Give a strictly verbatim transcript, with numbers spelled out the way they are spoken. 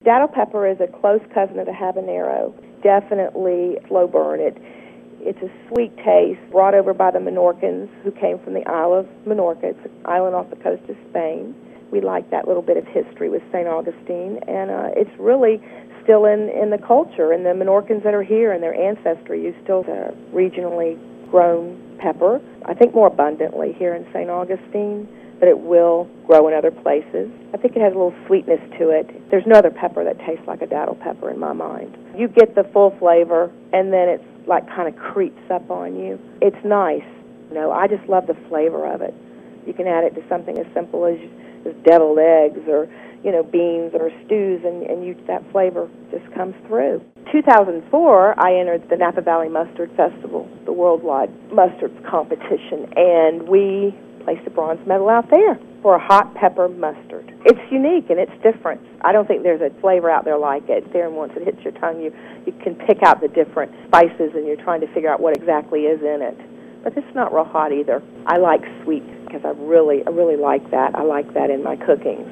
Datil pepper is a close cousin of the habanero. Definitely slow burn. It, it's a sweet taste brought over by the Menorcans who came from the Isle of Menorca. It's an island off the coast of Spain. We like that little bit of history with Saint Augustine, and uh, it's really still in, in the culture, and the Menorcans that are here and their ancestry use still the regionally grown pepper, I think more abundantly here in Saint Augustine, but it will grow in other places. I think it has a little sweetness to it. There's no other pepper that tastes like a Datil pepper in my mind. You get the full flavor, and then it's like kind of creeps up on you. It's nice. You know, I just love the flavor of it. You can add it to something as simple as, as deviled eggs or, you know, beans or stews, and, and you, that flavor just comes through. two thousand four, I entered the Napa Valley Mustard Festival, the worldwide mustard competition, and we placed a bronze medal out there for a hot pepper mustard. It's unique and it's different. I don't think there's a flavor out there like it. There, and once it hits your tongue, you, you can pick out the different spices, and you're trying to figure out what exactly is in it. But it's not real hot either. I like sweet because I really, I really like that. I like that in my cooking.